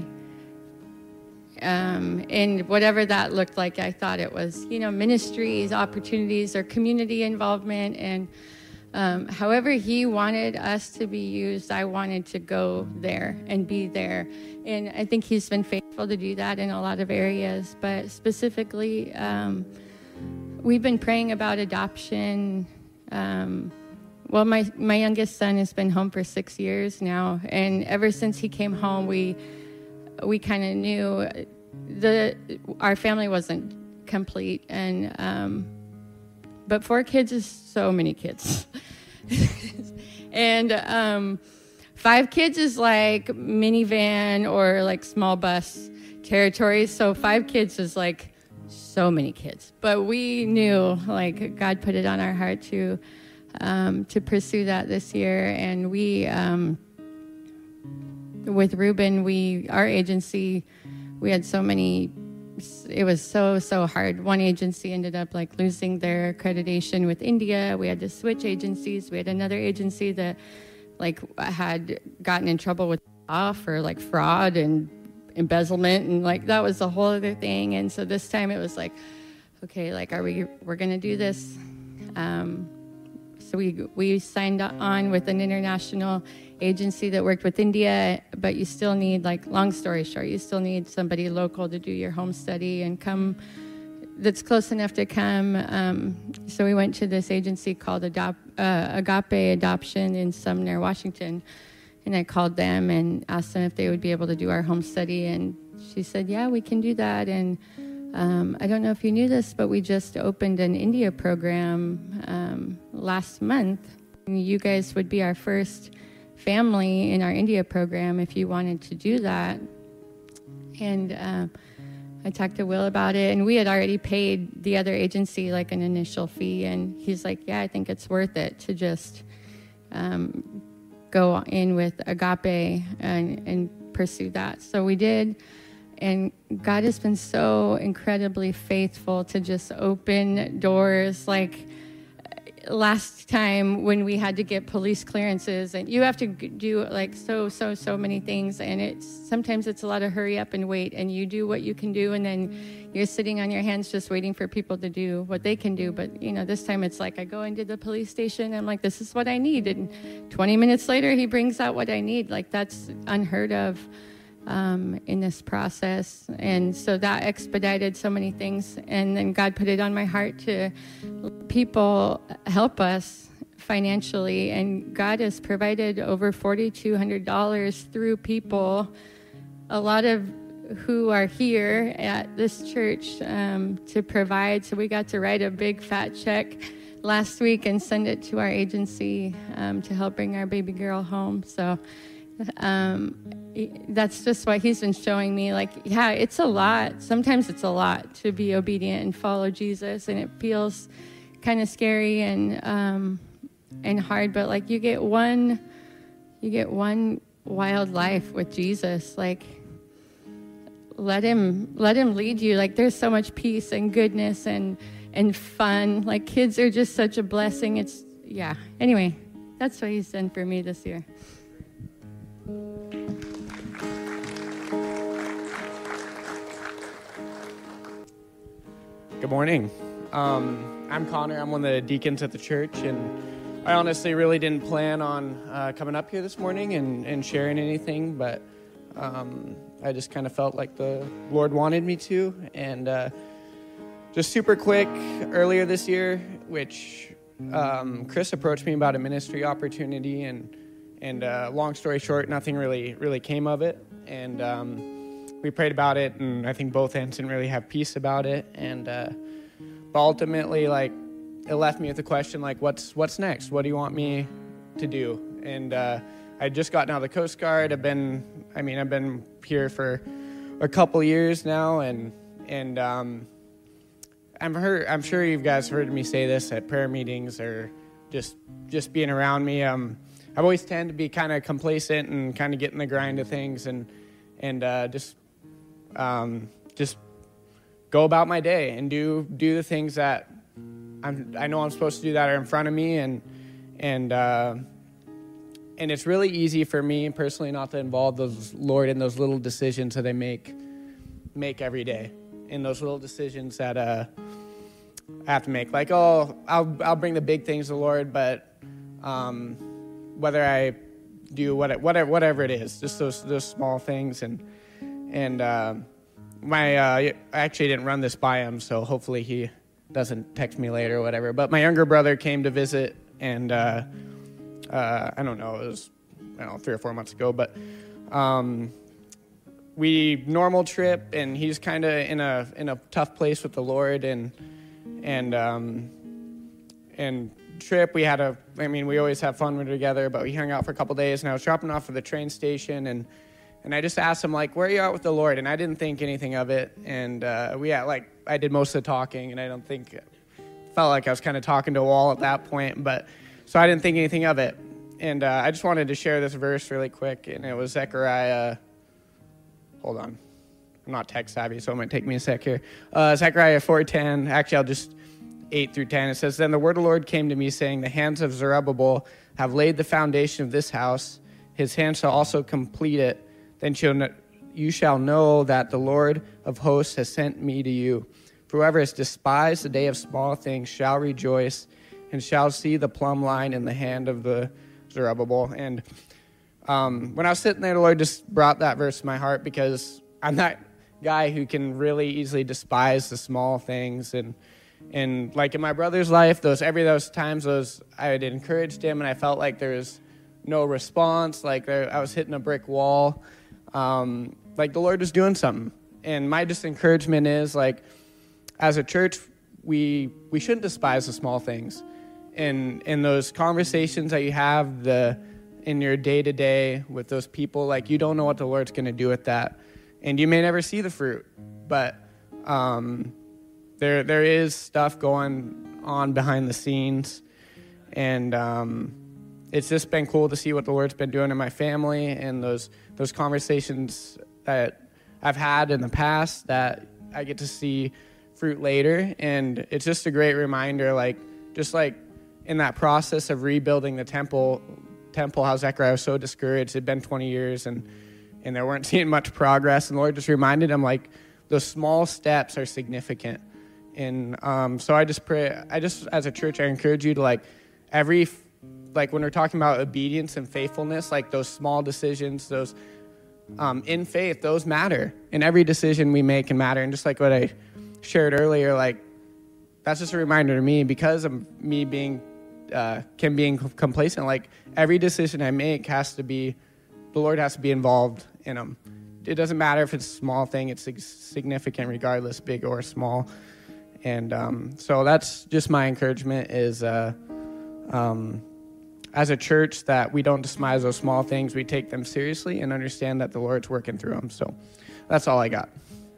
um, and whatever that looked like. I thought it was, you know, ministries, opportunities, or community involvement, and Um, however He wanted us to be used, I wanted to go there and be there. And I think He's been faithful to do that in a lot of areas. But specifically, um, we've been praying about adoption. Um, well, my, my youngest son has been home for six years now. And ever since he came home, we we kind of knew the our family wasn't complete. And um, but four kids is so many kids. And um, five kids is like minivan or like small bus territory. So five kids is like so many kids. But we knew, like, God put it on our heart to um, to pursue that this year. And we, um, with Reuben, we our agency, we had so many. It was so, so hard. One agency ended up like losing their accreditation with India. We had to switch agencies. We had another agency that like had gotten in trouble with law for like fraud and embezzlement. And like, that was a whole other thing. And so this time it was like, okay, like, are we, we're going to do this. Um, so we, we signed on with an international agency that worked with India, but you still need, like, long story short, you still need somebody local to do your home study and come, that's close enough to come. Um, so we went to this agency called Adopt, uh, Agape Adoption in Sumner, Washington, and I called them and asked them if they would be able to do our home study, and she said, yeah, we can do that. And um, I don't know if you knew this, but we just opened an India program um, last month. You guys would be our first family in our India program if you wanted to do that. And uh, I talked to Will about it, and we had already paid the other agency like an initial fee, and he's like, yeah, I think it's worth it to just um, go in with Agape and, and pursue that. So we did, and God has been so incredibly faithful to just open doors. Like, last time when we had to get police clearances, and you have to do like so, so, so many things. And it's sometimes it's a lot of hurry up and wait, and you do what you can do. And then you're sitting on your hands just waiting for people to do what they can do. But, you know, this time it's like I go into the police station. I'm like, this is what I need. And twenty minutes later, he brings out what I need. Like, that's unheard of um, in this process. And so that expedited so many things. And then God put it on my heart to people help us financially, and God has provided over four thousand two hundred dollars through people, a lot of who are here at this church um, to provide. So we got to write a big fat check last week and send it to our agency um, to help bring our baby girl home. So um, that's just what he's been showing me. Like, yeah, it's a lot. Sometimes it's a lot to be obedient and follow Jesus, and it feels kind of scary and um, and hard. But like, you get one, you get one wild life with Jesus. Like, let him let him lead you. Like, there's so much peace and goodness and and fun. Like, kids are just such a blessing. It's yeah. Anyway, that's what he's done for me this year.
Good morning. Um, I'm Connor. I'm one of the deacons at the church, and I honestly really didn't plan on uh, coming up here this morning and, and sharing anything, but um, I just kind of felt like the Lord wanted me to. And uh, just super quick, earlier this year, which um, Chris approached me about a ministry opportunity, and and uh, long story short, nothing really really came of it. And um, we prayed about it, and I think both ends didn't really have peace about it. And uh, but ultimately, like, it left me with the question, like, what's what's next? What do you want me to do? And uh, I just gotten out of the Coast Guard. I've been, I mean, I've been here for a couple years now, and and um, I'm heard, I'm sure you guys heard me say this at prayer meetings or just just being around me. Um, I've always tend to be kind of complacent and kind of get in the grind of things, and and uh, just um, just go about my day and do do the things that I'm, I know I'm supposed to do that are in front of me, and and uh, and it's really easy for me personally not to involve the Lord in those little decisions that I make make every day, in those little decisions that uh, I have to make. Like, oh, I'll I'll bring the big things to the Lord, but um, whether I do what whatever whatever it is, just those those small things, and and uh, my uh, I actually didn't run this by him, so hopefully he doesn't text me later or whatever. But my younger brother came to visit, and uh, uh, I don't know, it was I don't know three or four months ago, but um, we normal trip, and he's kind of in a in a tough place with the Lord, and and um, and trip we had a I mean we always have fun when we're together, but we hung out for a couple days, and I was dropping off at the train station, and and I just asked him, like, where are you at with the Lord? And I didn't think anything of it, and uh, we had like I did most of the talking, and I don't think felt like I was kind of talking to a wall at that point, but so I didn't think anything of it. And uh, I just wanted to share this verse really quick, and it was Zechariah. Hold on, I'm not tech savvy, so it might take me a sec here. Uh, Zechariah four ten. Actually, I'll just eight through ten. It says, "Then the word of the Lord came to me, saying, the hands of Zerubbabel have laid the foundation of this house. His hands shall also complete it. Then shall you shall know that the Lord of hosts has sent me to you. For whoever has despised the day of small things shall rejoice, and shall see the plumb line in the hand of the Zerubbabel." And um, when I was sitting there, the Lord just brought that verse to my heart, because I'm that guy who can really easily despise the small things. And and like in my brother's life, those every those times, those I had encouraged him, and I felt like there was no response, like there, I was hitting a brick wall. Um, like the Lord was doing something. And my just encouragement is, like, as a church, we we shouldn't despise the small things. And in those conversations that you have the in your day-to-day with those people, like, you don't know what the Lord's going to do with that. And you may never see the fruit, but um, there there is stuff going on behind the scenes. And um, it's just been cool to see what the Lord's been doing in my family, and those those conversations that I've had in the past that I get to see fruit later. And it's just a great reminder, like, just like in that process of rebuilding the temple, temple, how Zechariah was so discouraged. It'd been twenty years, and and they weren't seeing much progress. And the Lord just reminded him, like, those small steps are significant. And um, so I just pray, I just, as a church, I encourage you to, like, every, like, when we're talking about obedience and faithfulness, like, those small decisions, those um, in faith, those matter. And every decision we make can matter. And just like what I shared earlier, like, that's just a reminder to me, because of me being, uh, can being complacent, like, every decision I make has to be, the Lord has to be involved in them. It doesn't matter if it's a small thing, it's significant regardless, big or small. And um, so that's just my encouragement is, uh, um, as a church, that we don't despise those small things. We take them seriously and understand that the Lord's working through them. So that's all I got.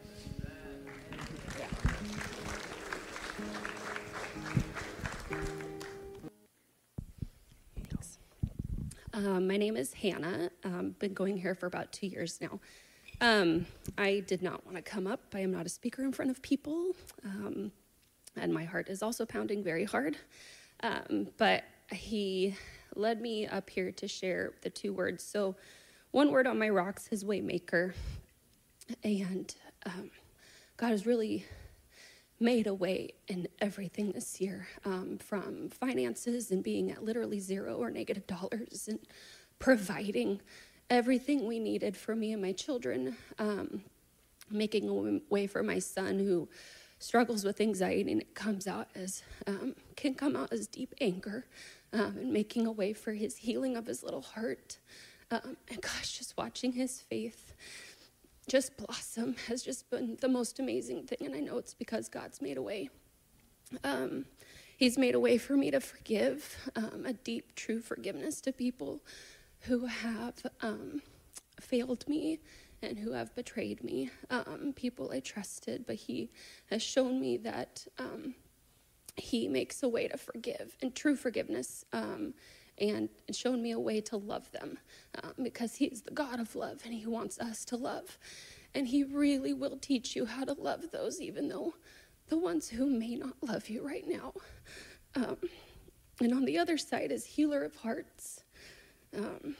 Um, my name is Hannah. Um, been going here for about two years now. Um, I did not want to come up. I am not a speaker in front of people. Um, and my heart is also pounding very hard. Um, but he led me up here to share the two words. So one word on my rocks is Waymaker. And um, God has really made a way in everything this year, um, from finances and being at literally zero or negative dollars and providing everything we needed for me and my children, um, making a way for my son who struggles with anxiety, and it comes out as, um, can come out as deep anger, um, and making a way for his healing of his little heart. Um, and gosh, just watching his faith just blossom has just been the most amazing thing, and I know it's because God's made a way. Um, he's made a way for me to forgive, um, a deep, true forgiveness to people who have um, failed me and who have betrayed me, um, people I trusted, but he has shown me that um, he makes a way to forgive, and true forgiveness, um, and shown me a way to love them, um, because he's the God of love, and he wants us to love. And he really will teach you how to love those, even though the ones who may not love you right now. Um, and on the other side is healer of hearts. Um,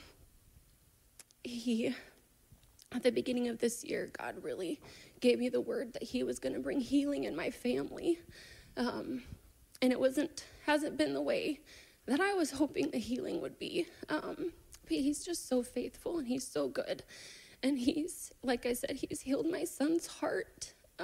he, at the beginning of this year, God really gave me the word that he was going to bring healing in my family. Um, and it wasn't, hasn't been the way that I was hoping the healing would be. Um, but he's just so faithful, and he's so good. And he's, like I said, he's healed my son's heart, um,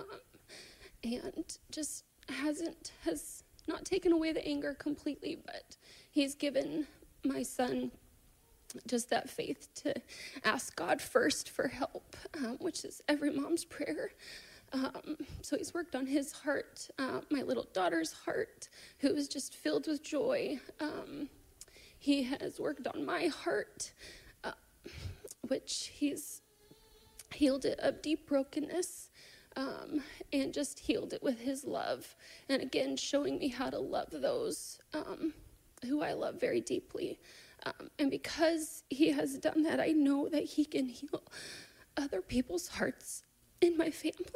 and just hasn't, has not taken away the anger completely, but he's given my son just that faith to ask God first for help, um, which is every mom's prayer. Um, so he's worked on his heart, uh, my little daughter's heart, who is just filled with joy. Um, he has worked on my heart, uh, which he's healed it of deep brokenness, um, and just healed it with his love. And again, showing me how to love those um, who I love very deeply. Um, and because he has done that, I know that he can heal other people's hearts in my family.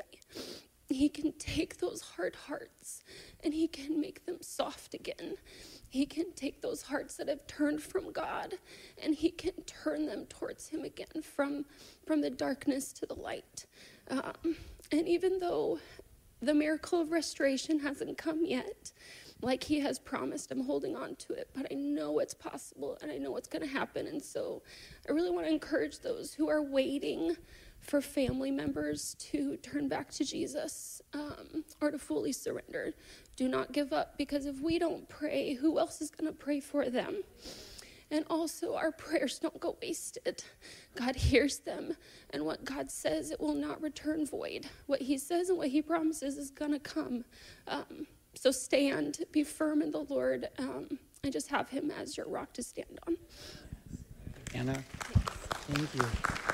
He can take those hard hearts and he can make them soft again. He can take those hearts that have turned from God and he can turn them towards him again, from, from the darkness to the light. Um, and even though the miracle of restoration hasn't come yet, like he has promised, I'm holding on to it, but I know it's possible and I know it's going to happen. And so I really want to encourage those who are waiting for family members to turn back to Jesus, um, or to fully surrender. Do not give up, because if we don't pray, who else is going to pray for them? And also, our prayers don't go wasted. God hears them, and what God says, it will not return void. What he says and what he promises is going to come. Um, so stand, be firm in the Lord, um, and just have him as your rock to stand on.
Anna, thank you.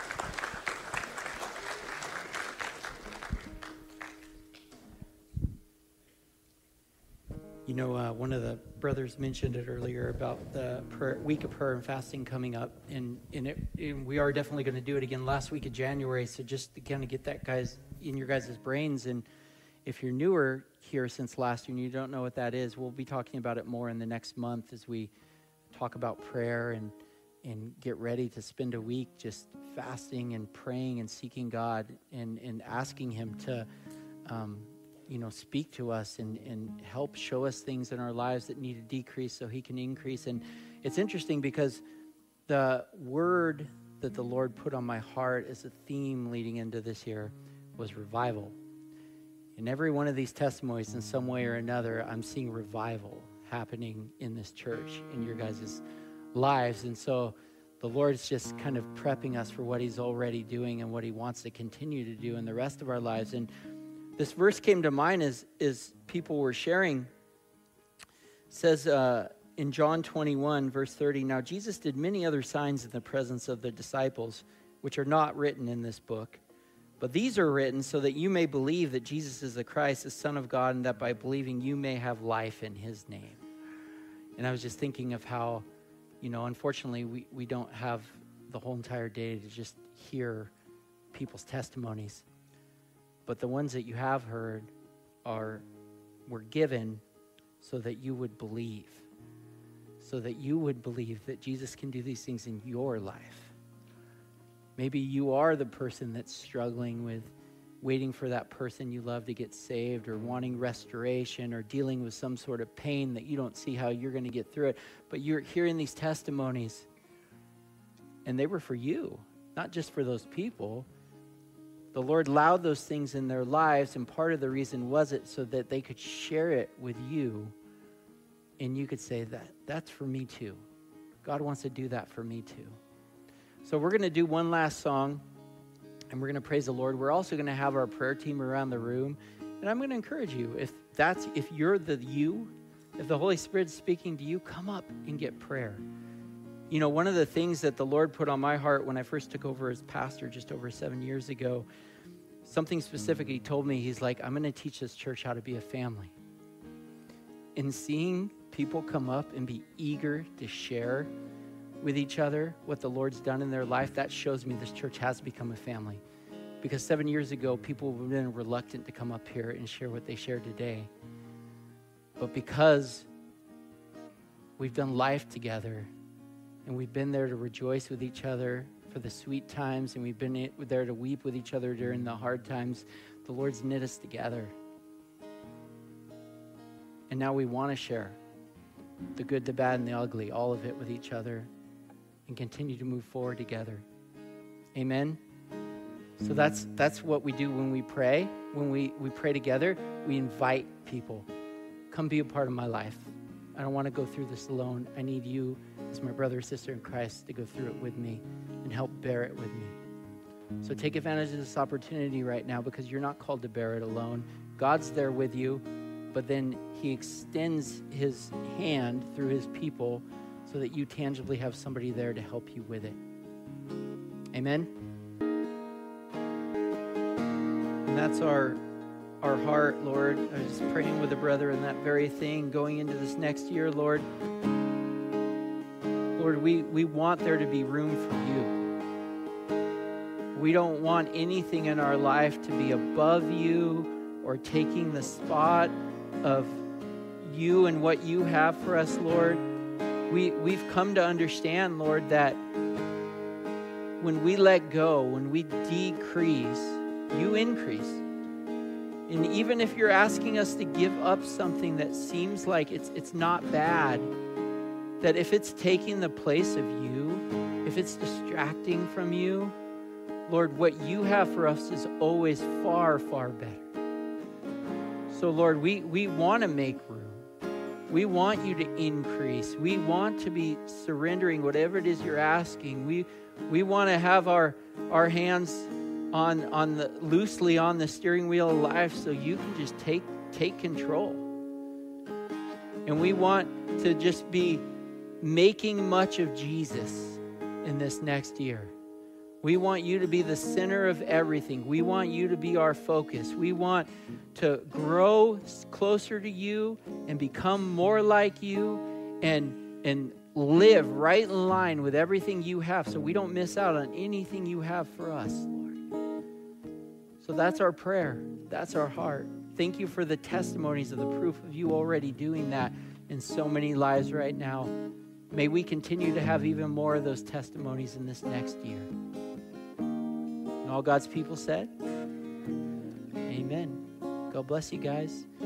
You know, uh, one of the brothers mentioned it earlier about the prayer, week of prayer and fasting coming up, and, and, it, and we are definitely going to do it again last week of January, so just to kind of get that guys in your guys' brains. And if you're newer here since last year and you don't know what that is, we'll be talking about it more in the next month as we talk about prayer and, and get ready to spend a week just fasting and praying and seeking God and, and asking him to um, you know, speak to us and, and help show us things in our lives that need to decrease so he can increase. And it's interesting because the word that the Lord put on my heart as a theme leading into this year was revival. In every one of these testimonies, in some way or another, I'm seeing revival happening in this church, in your guys' lives. And so the Lord's just kind of prepping us for what he's already doing and what he wants to continue to do in the rest of our lives. And this verse came to mind as, as people were sharing. It says uh, in John twenty-one, verse thirty, "Now Jesus did many other signs in the presence of the disciples, which are not written in this book. But these are written so that you may believe that Jesus is the Christ, the Son of God, and that by believing you may have life in his name." And I was just thinking of how, you know, unfortunately, we, we don't have the whole entire day to just hear people's testimonies. But the ones that you have heard are were given so that you would believe, so that you would believe that Jesus can do these things in your life. Maybe you are the person that's struggling with waiting for that person you love to get saved, or wanting restoration, or dealing with some sort of pain that you don't see how you're going to get through it. But you're hearing these testimonies, and they were for you, not just for those people. The Lord allowed those things in their lives, and part of the reason was it so that they could share it with you, and you could say that, that's for me too. God wants to do that for me too. So we're going to do one last song, and we're going to praise the Lord. We're also going to have our prayer team around the room, and I'm going to encourage you, if that's, if you're the you, if the Holy Spirit's speaking to you, come up and get prayer. You know, one of the things that the Lord put on my heart when I first took over as pastor just over seven years ago, something specific he told me, he's like, I'm going to teach this church how to be a family. And seeing people come up and be eager to share with each other what the Lord's done in their life, that shows me this church has become a family. Because seven years ago, people would have been reluctant to come up here and share what they share today. But because we've done life together, and we've been there to rejoice with each other for the sweet times, and we've been there to weep with each other during the hard times, the Lord's knit us together. And now we want to share the good, the bad, and the ugly, all of it with each other, and continue to move forward together. Amen? So that's that's what we do when we pray. When we, we pray together, we invite people. Come be a part of my life. I don't want to go through this alone. I need you as my brother or sister in Christ to go through it with me and help bear it with me. So take advantage of this opportunity right now, because you're not called to bear it alone. God's there with you, but then he extends his hand through his people so that you tangibly have somebody there to help you with it. Amen? And that's our our heart, Lord. I was just praying with a brother in that very thing going into this next year, Lord. Lord, we, we want there to be room for you. We don't want anything in our life to be above you or taking the spot of you and what you have for us, Lord. We, we've come to understand, Lord, that when we let go, when we decrease, you increase. And even if you're asking us to give up something that seems like it's it's not bad, that if it's taking the place of you, if it's distracting from you, Lord, what you have for us is always far, far better. So, Lord, we, we want to make room. We want you to increase. We want to be surrendering whatever it is you're asking. We we want to have our our hands on on the loosely on the steering wheel of life, so you can just take take control. And we want to just be making much of Jesus in this next year. We want you to be the center of everything. We want you to be our focus. We want to grow closer to you and become more like you, and and live right in line with everything you have, so we don't miss out on anything you have for us, Lord. So that's our prayer. That's our heart. Thank you for the testimonies of the proof of you already doing that in so many lives right now. May we continue to have even more of those testimonies in this next year. And all God's people said, amen. God bless you guys.